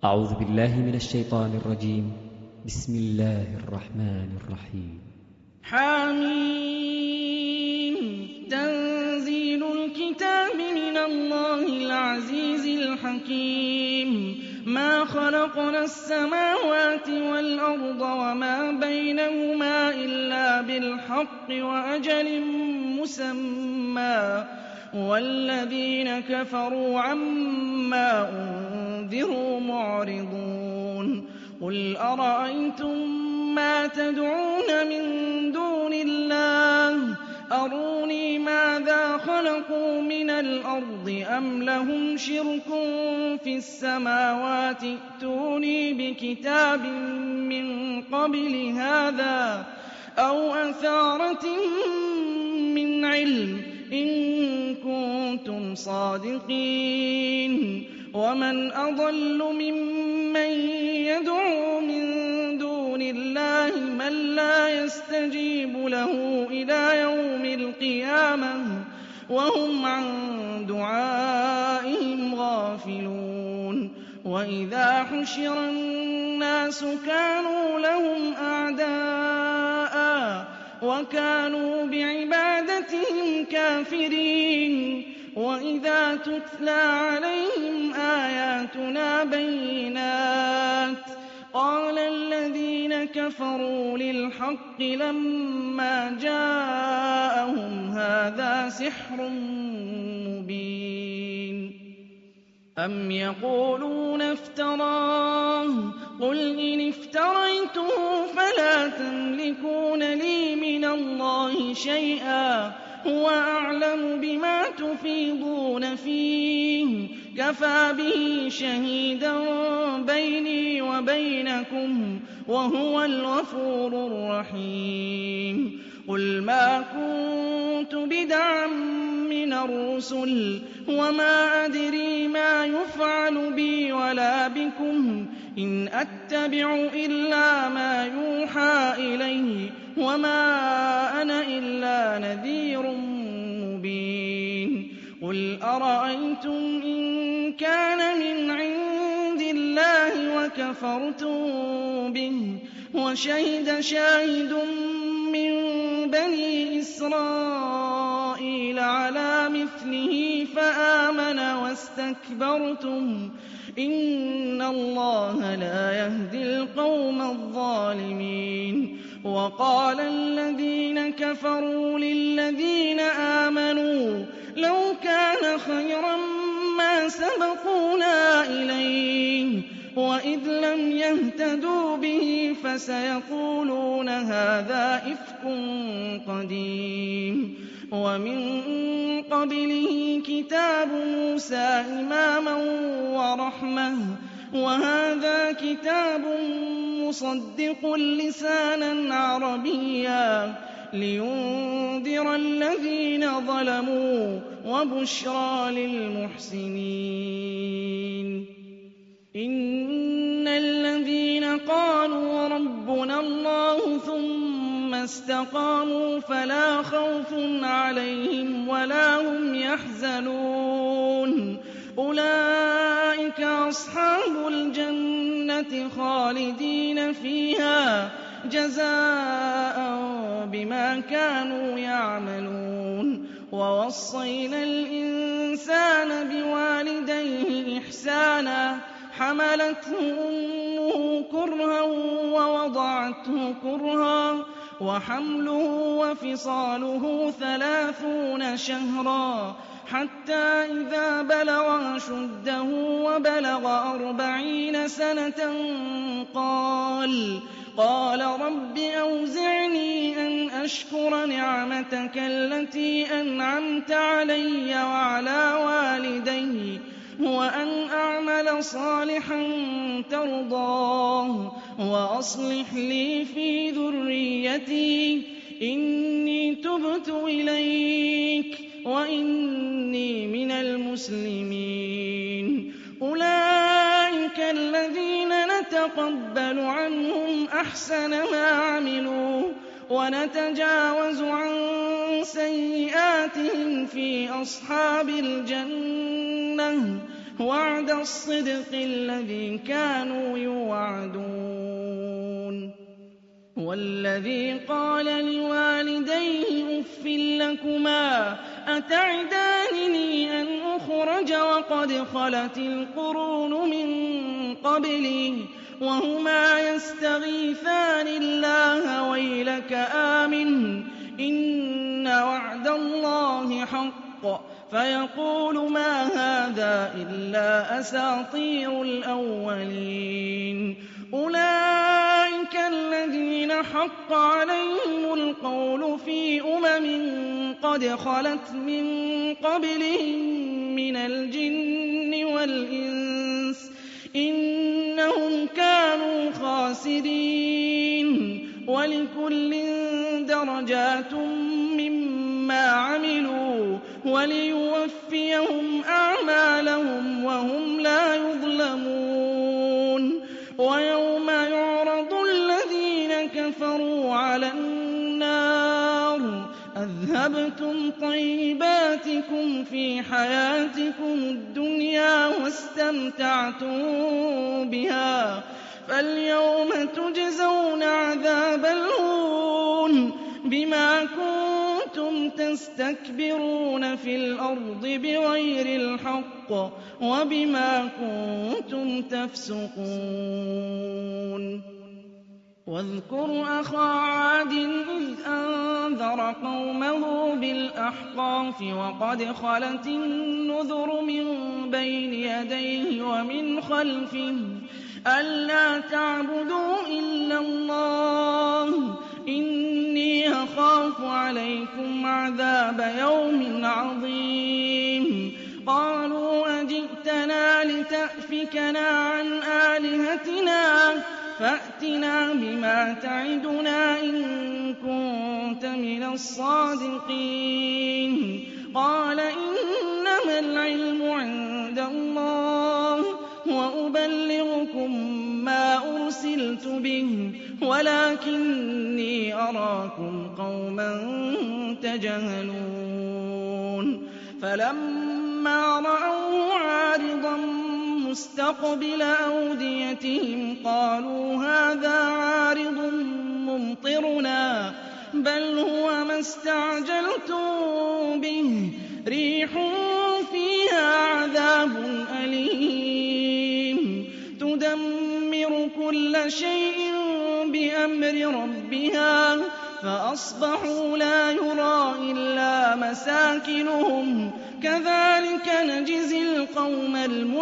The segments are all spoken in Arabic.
أعوذ بالله من الشيطان الرجيم. بسم الله الرحمن الرحيم. حميم. تنزيل الكتاب من الله العزيز الحكيم. ما خلقنا السماوات والأرض وما بينهما إلا بالحق وأجل مسمى، والذين كفروا عما أنذروا معرضون. قل أرأيتم ما تدعون من دون الله أروني ماذا خلقوا من الأرض أم لهم شرك في السماوات ائتوني بكتاب من قبل هذا أو أثارة من علم إن كنتم صادقين. ومن أضل ممن يدعو من دون الله من لا يستجيب له إلى يوم القيامة وهم عن دعائهم غافلون. وإذا حشر الناس كانوا لهم أعداء وكانوا بعبادتهم كافرين. وإذا تتلى عليهم آياتنا بينات قال الذين كفروا للحق لما جاءهم هذا سحر مبين. أم يقولون افتراه قل إن افتريته فلا تملكون لي من الله شيئا هو أعلم بما تفيضون فيه كفى به شهيدا بيني وبينكم وهو الغفور الرحيم. قل ما كنت بدعا من الرسل وما أدري ما يفعل بي ولا بكم إن أتبع إلا ما يوحى إلي وما أنا إلا نذير مبين. قل أرأيتم إن كان من عند الله وكفرتم به وشهد شاهد من بني إسرائيل على مثله فآمن واستكبرتم إن الله لا يهدي القوم الظالمين. وقال الذين كفروا للذين آمنوا لو كان خيرا ما سبقونا إليه وإذ لم يهتدوا به فسيقولون هذا إفك قديم. ومن قبله كتاب موسى إماما ورحمة وهذا كتاب مصدق لسانا عربيا لينذر الذين ظلموا وبشرى للمحسنين. إن الذين قالوا ربنا الله ثم استقاموا فلا خوف عليهم ولا هم يحزنون أولئك أصحاب الجنة خالدين فيها جزاء بما كانوا يعملون. ووصينا الإنسان بوالديه إحسانا حملته أمه كرها ووضعته كرها وحمله وفصاله 30 شهرا حتى إذا بلغ أشده وبلغ 40 سنة قال رب أوزعني أن أشكر نعمتك التي أنعمت علي وعلى والدي وأن أعمل صالحا ترضاه وأصلح لي في ذريتي إني تبت إليك وإني من المسلمين. أولئك الذين نتقبل عنهم أحسن ما عملوا ونتجاوز عن سيئاتهم في أصحاب الجنة وعد الصدق الذي كانوا يوعدون والذي قال لوالديه أف لكما أتعدانني أن أخرج وقد خلت القرون من قبلي وهما يستغيثان الله ويلك آمن إن وعد الله حق فيقول ما هذا إلا أساطير الأولين أولئك الذين حق عليهم القول في قد خلت من قبلهم من الجن والإنس إنهم كانوا خاسرين ولكل درجات مما عملوا وليوفيهم أعمالهم وهم لا يظلمون ويوم يعرض الذين كفروا على النار أذهبتم طيباتكم في حياتكم الدنيا واستمتعتم بها فاليوم تجزون عذاب الهون بما كنتم تستكبرون في الأرض بغير الحق وبما كنتم تفسقون واذكر أخا عاد إذ أنذر قومه بالأحقاف وقد خلت النذر من بين يديه ومن خلفه ألا تعبدوا إلا الله إني أخاف عليكم عذاب يوم عظيم قالوا أجئتنا لتأفكنا عن آلهتنا فأتنا بما تعدنا إن كنت من الصادقين قال إنما العلم عند الله وأبلغكم ما أرسلت به ولكني أراكم قوما تجهلون فلما رأوه عارضا مستقبل أوديتهم قالوا هذا عارض ممطرنا بل هو ما استعجلتم به ريح فيها عذاب أليم تدمر كل شيء بأمر ربها فأصبحوا لا يرى إلا مساكنهم كذلك نجزي القوم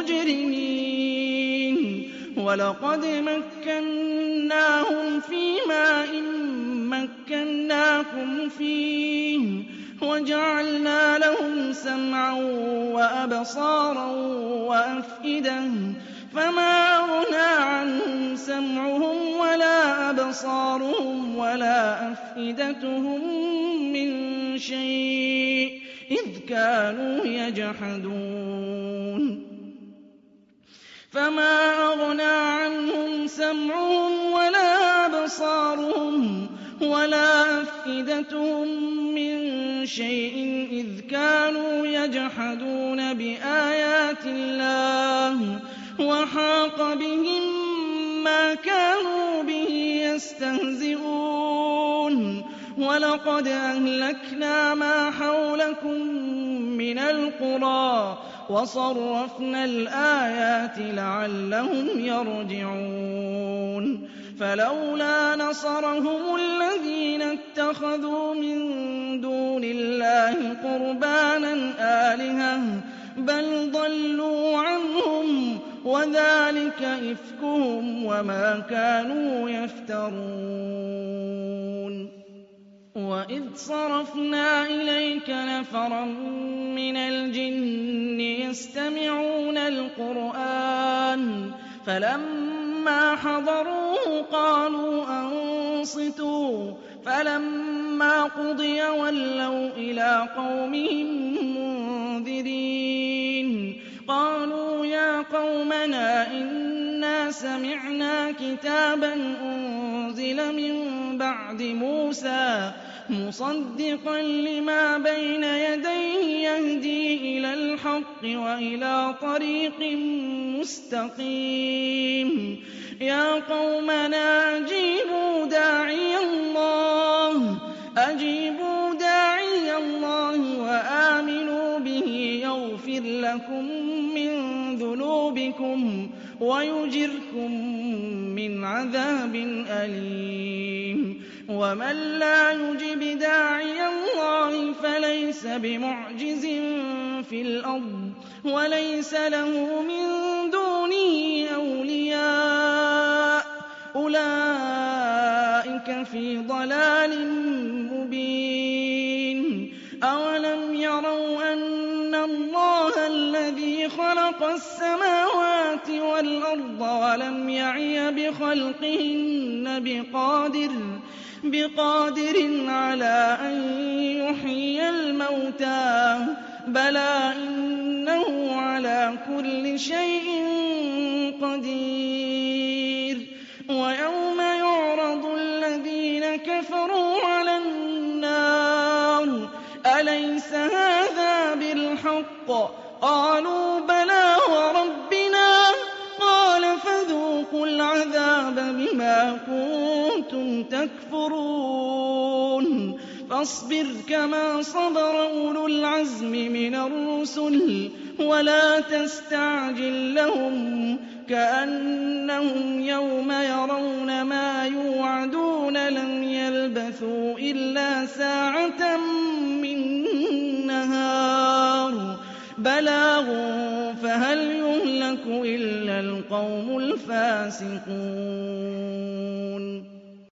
المجرمين ولقد مكناهم في ماء مكناكم فيه وجعلنا لهم سمعا وأبصارا وأفئدة فما أغنى عنهم سمعهم ولا أبصارهم ولا أفئدتهم من شيء إذ كانوا يجحدون فما أغنى عنهم سمعهم ولا أبصارهم ولا أفئدتهم من شيء إذ كانوا يجحدون بآيات الله وحاق بهم ما كانوا به يستهزئون ولقد أهلكنا ما حولكم من القرى وصرفنا الآيات لعلهم يرجعون فلولا نصرهم الذين اتخذوا من دون الله قربانا آلهة بل ضلوا عنهم وذلك إفكهم وما كانوا يفترون وإذ صرفنا إليك نفرا من الجن يستمعون القرآن فلما حضروه قالوا أنصتوا فلما قضي ولوا إلى قومهم منذرين قالوا يا قومنا إنا إِنَّا سَمِعْنَا كِتَابًا أُنزِلَ مِن بَعْدِ مُوسَىٰ مُصَدِّقًا لِّمَا بَيْنَ يَدَيْهِ يَهْدِي إِلَى الْحَقِّ وَإِلَىٰ طَرِيقٍ مُّسْتَقِيمٍ يَا قَوْمَنَا أَجِيبُوا دَاعِيَ اللَّهِ وَآمِنُوا بِهِ يَغْفِرْ لَكُم مِّن ذُنُوبِكُمْ وَيُجِرْكُم مِّنْ عَذَابٍ أَلِيمٍ وَمَن لَّا يُجِبْ دَاعِيَ اللَّهِ فَلَيْسَ بِمُعْجِزٍ فِي الْأَرْضِ وَلَيْسَ لَهُ مِن دُونِهِ أَوْلِيَاءُ ۚ أُولَٰئِكَ فِي ضَلَالٍ مُّبِينٍ أَوَلَمْ يَرَوْا أَنَّ اللَّهَ الَّذِي خَلَقَ السَّمَاوَاتِ وَالْأَرْضَ وَلَمْ يَعْيَ بِخَلْقِهِنَّ بِقَادِرٍ عَلَىٰ أَن يُحْيِيَ الْمَوْتَىٰ ۚ بَلَىٰ إِنَّهُ عَلَىٰ كُلِّ شَيْءٍ قَدِيرٌ وَيَوْمَ يُعْرَضُ الَّذِينَ كَفَرُوا عَلَى النَّارِ أَلَيْسَ هَٰذَا بِالْحَقِّ ۖ قَالُوا بَلَىٰ وَرَبِّنَا ۚ قَالَ فَذُوقُوا الْعَذَابَ بِمَا كُنتُمْ تَكْفُرُونَ فَاصْبِرْ كَمَا صَبَرَ أُولُو الْعَزْمِ مِنَ الرُّسُلِ وَلَا تَسْتَعْجِل لَّهُمْ كَأَنَّهُمْ يَوْمَ يَرَوْنَ مَا يُوعَدُونَ لَمْ يَلْبَثُوا إِلَّا سَاعَةً مِّن نَّهَارٍ بَلَاغٌ فَهَلْ يُهْلَكُ إِلَّا الْقَوْمُ الْفَاسِقُونَ